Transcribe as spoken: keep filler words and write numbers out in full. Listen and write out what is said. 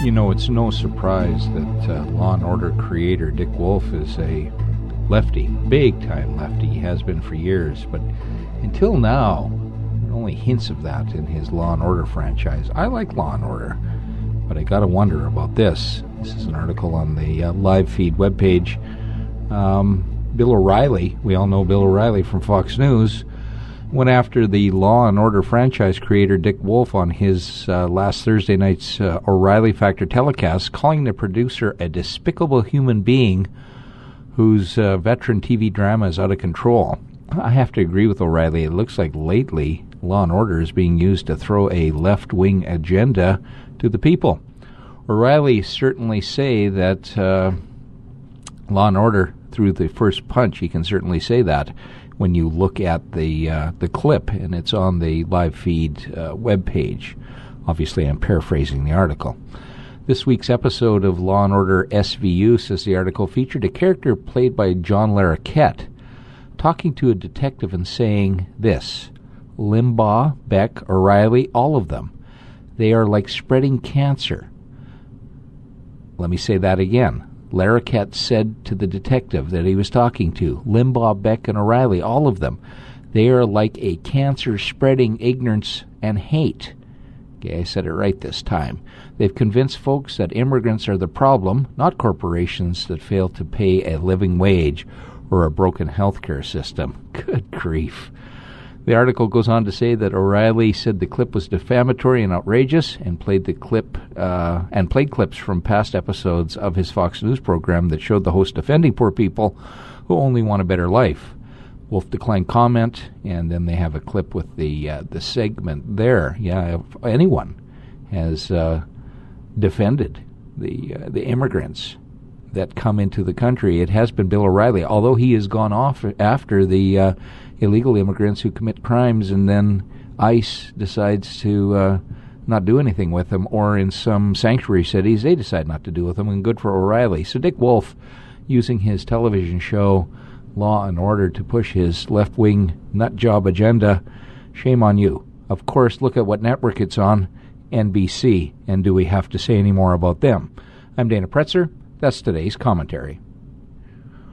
You know, it's no surprise that uh, Law and Order creator Dick Wolf is a lefty, big-time lefty. He has been for years, but until now, there are only hints of that in his Law and Order franchise. I like Law and Order, but I gotta wonder about this. This is an article on the uh, live feed webpage. Um, Bill O'Reilly, we all know Bill O'Reilly from Fox News, went after the Law and Order franchise creator Dick Wolf on his uh, last Thursday night's uh, O'Reilly Factor telecast, calling the producer a despicable human being whose uh, veteran T V drama is out of control. I have to agree with O'Reilly. It looks like lately Law and Order is being used to throw a left-wing agenda to the people. O'Reilly certainly say that uh, Law and Order threw the first punch. He can certainly say that when you look at the uh, the clip, and it's on the live feed uh, webpage. Obviously, I'm paraphrasing the article. This week's episode of Law and Order S V U, says the article, featured a character played by John Larroquette talking to a detective and saying this: Limbaugh, Beck, O'Reilly, all of them, they are like spreading cancer. Let me say that again. Larroquette said to the detective that he was talking to, Limbaugh, Beck, and O'Reilly, all of them, they are like a cancer spreading ignorance and hate. Okay, I said it right this time. They've convinced folks that immigrants are the problem, not corporations that fail to pay a living wage or a broken healthcare system. Good grief. The article goes on to say that O'Reilly said the clip was defamatory and outrageous, and played the clip uh, and played clips from past episodes of his Fox News program that showed the host defending poor people who only want a better life. Wolf declined comment, and then they have a clip with the uh, the segment there. Yeah, if anyone has uh, defended the uh, the immigrants that come into the country, it has been Bill O'Reilly, although he has gone off after the uh, illegal immigrants who commit crimes, and then ICE decides to uh, not do anything with them, or in some sanctuary cities they decide not to do with them, and good for O'Reilly. So Dick Wolf, using his television show Law and Order to push his left-wing nutjob agenda, shame on you. Of course, look at what network it's on, N B C, and do we have to say any more about them? I'm Dana Pretzer. That's today's commentary.